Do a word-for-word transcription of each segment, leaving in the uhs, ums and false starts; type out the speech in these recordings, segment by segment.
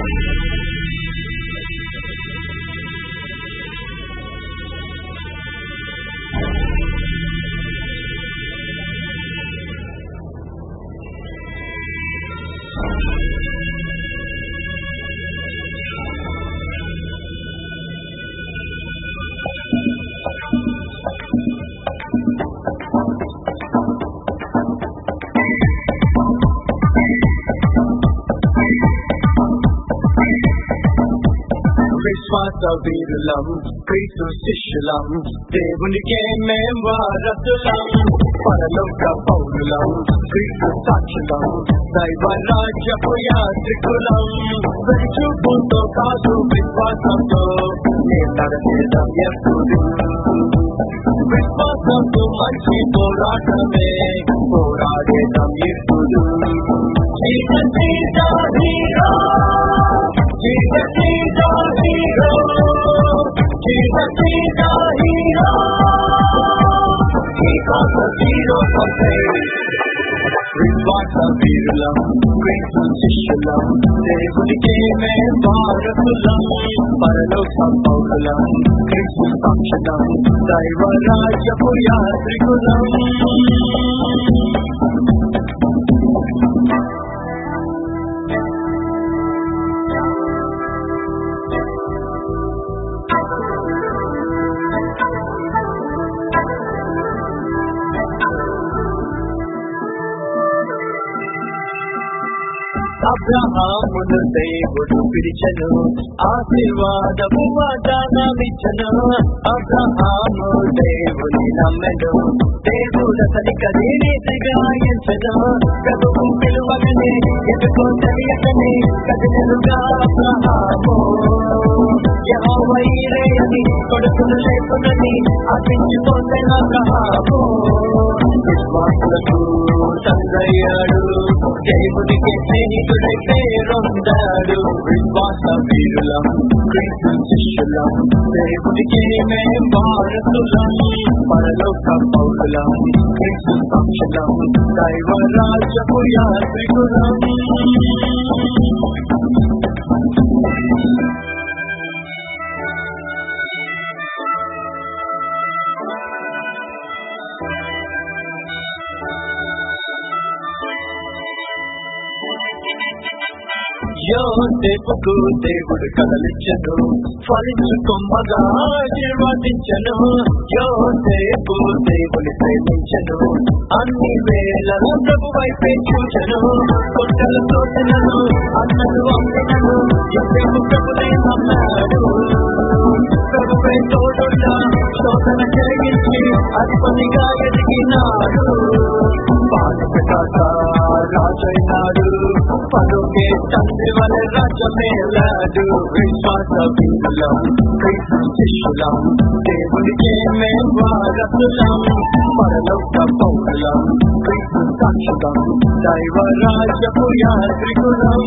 వీరులం క్రీస్తు శిష్యులం దేవునికే మేం వారసులం పరలోక పౌరులం క్రీస్తు సాక్షులం దైవ రాజ్యపు యాత్రికులం చూపుతో కాదు విశ్వాసంతో నేతరం ఎప్పుడు విశ్వాసంతో మంచి పోరాటమే పోరాడేదం ఎప్పుడు Jesus is our hero. Jesus is our hero. He got the hero for faith. విశ్వాస వీరులం క్రీస్తు శిష్యులం దేవునికే మేం వారసులం పరలోక పౌరులం క్రీస్తు సాక్షులం దైవ రాజ్యపు యాత్రికులం అబ్రహామును దేవుడు పిలిచెను ఆశీర్వాదము వాగ్దానమిచ్చెను అబ్రహాము దేవుని నమ్మెను దేవుడు అతనికి నీతిగా ఎంచెను ప్రభువు పిలువగనే ఎందుకో తెలియకనే కదిలెనుగా అబ్రహాము యెహోవా ఈరే అని కొడుకును లేకునని ఆశించిపోతెను అబ్రహాము విశ్వాసులకు తండ్రయ్యాడు దేవునికి స్నేహితుడై పేరొందాడు విశ్వాస వీరులం క్రీస్తు శిష్యులం దేవునికి మేం వారసులం పరలోక పౌరులం క్రీస్తు సాక్షులం దైవ రాజ్యపు యాత్రికులం యోసేపుకు దేవుడు కలలిచ్చెను ఫలించుకొమ్మగా ఆశీర్వదించెను యోసేపు దేవుని ప్రేమించెను అన్ని వేళలో ప్రభు వైపే చూచెను కొట్టలు తోటలను అన్నలు అమ్మినను యోసేపు ప్రభునే నమ్మాడు ప్రభుపై తోడుగా శోధన జరిగించి అధిపతిగా ఎదిగినాడు రాజైనాడు పలుకే తండ్రి వలె రాజమేలాడు విశ్వాస వీరులం క్రీస్తు శిష్యులం దేవునికే మేం వారసులం పరలోక పౌరులం క్రీస్తు సాక్షులం దైవ రాజ్యపు యాత్రికులం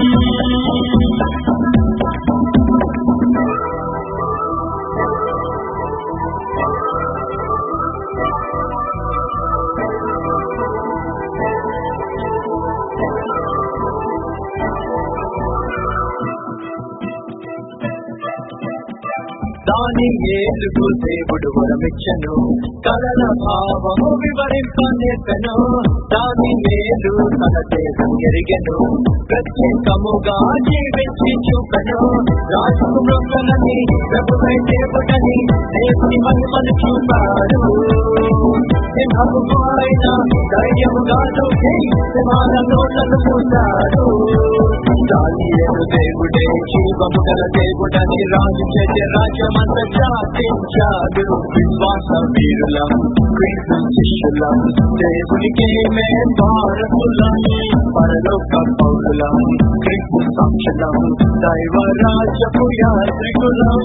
దానియేలుకు దేవుడు వరమిచ్చెను కలల భావము వివరింపనేర్పెను దానియేలు తన దేశం ఎరిగెను ప్రత్యేకముగా జీవించి చూపెను రాజుకు మృగలని ప్రభువై దేవుడని దేవుని మహిమను చూపాడు సింహము ఆయన ధైర్యముగా దూకి సింహాల నోట్లను చూశాడు దానియేలు దేవుడే జీవము గల దేవుడని రాజు చేసే రాజ్యమంత చాటించాడు విశ్వాస వీరులం క్రీస్తు శిష్యులం దేవునికే మేం వారసులం పరలోక పౌరులం క్రీస్తు సాక్షులం దైవ రాజ్యపు యాత్రికులం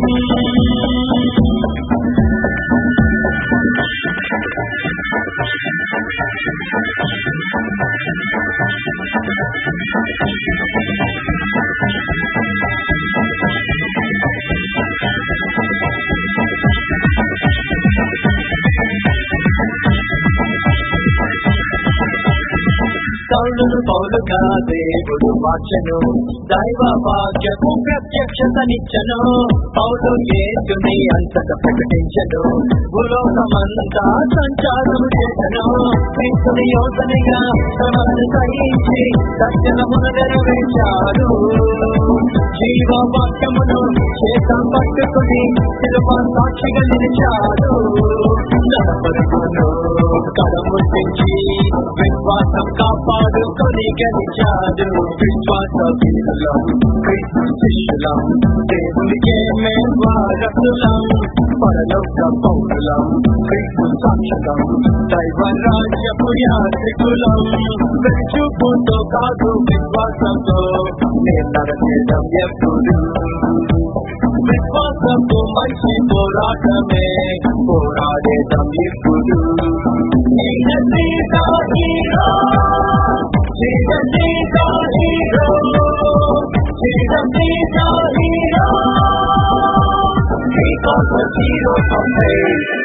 సౌలును పౌలుగా దేవుడు మార్చెను, దైవ వాక్యము ప్రత్యక్షతనిచ్చెను. పౌలు యేసుని అంతట ప్రకటించెను, భూలోకమంతా సంచారము చేసెను. క్రీస్తుని యోధనిగా శ్రమలను సహించి దర్శనమును నెరవేర్చాడు. జీవ వాక్యమును చేతం పట్టుకుని శిలువ సాక్షిగా నిలిచాడు. నరపరులను కడముట్టించి విశ్వాసం కాపాడుకొని గెలిచాడు. విశ్వాస వీరులం, క్రీస్తు శిష్యులం, దేవునికే మేం వారసులం. పరలోక పౌరులం, క్రీస్తు సాక్షులం, దైవ రాజ్యపు యాత్రికులం. వెలుచుకుంటూ కాదు విశ్వాసంతో నేను నడచేదం ఎప్పుడు. విశ్వాసంతో మంచి పోరాటమే పోరాడేదం ఇప్పుడు. Jesus is our hero. Jesus is our hero. Jesus is our hero. He was the hero of faith.